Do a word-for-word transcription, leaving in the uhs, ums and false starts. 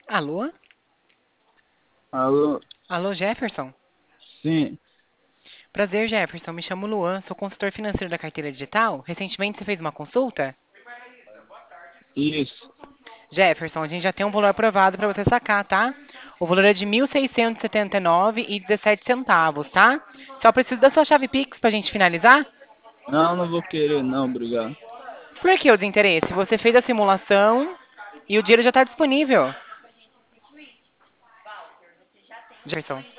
Alô? Alô, Alô, Jefferson? sim, Prazer, Jefferson. Me chamo Luan, sou consultor financeiro da carteira digital. Recentemente você fez uma consulta? isso. Jefferson, a gente já tem um valor aprovado para você sacar, tá? O valor é de mil seiscentos e setenta e nove e dezessete centavos, tá? Só preciso da sua chave Pix pra gente finalizar? Não, não vou querer, não, obrigado. Por que o desinteresse? Você fez a simulação e o dinheiro já está disponível. Jefferson.